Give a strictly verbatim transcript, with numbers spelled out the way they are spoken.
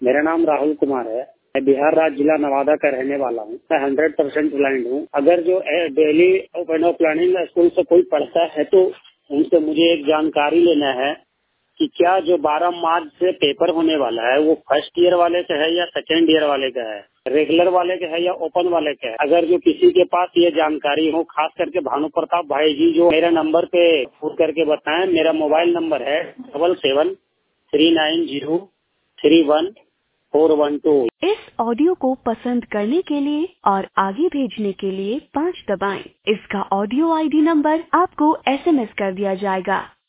मेरा नाम राहुल कुमार है। मैं बिहार राज्य जिला नवादा का रहने वाला हूँ। मैं हंड्रेड परसेंट ब्लाइंड हूँ। अगर जो Delhi open of planning school से कोई पढ़ता है तो उनसे मुझे एक जानकारी लेना है कि क्या जो बारह मार्च से पेपर होने वाला है वो फर्स्ट ईयर वाले का है या सेकेंड ईयर वाले का है, रेगुलर वाले का है या ओपन वाले का है। अगर जो किसी के पास ये जानकारी हो, खास करके भानु प्रताप भाई जी जो मेरे नंबर पे फोन करके बताएं। मेरा मोबाइल नंबर है double seven three nine zero three one four one two. इस ऑडियो को पसंद करने के लिए और आगे भेजने के लिए पाँच दबाएं। इसका ऑडियो आईडी नंबर आपको एसएमएस कर दिया जाएगा।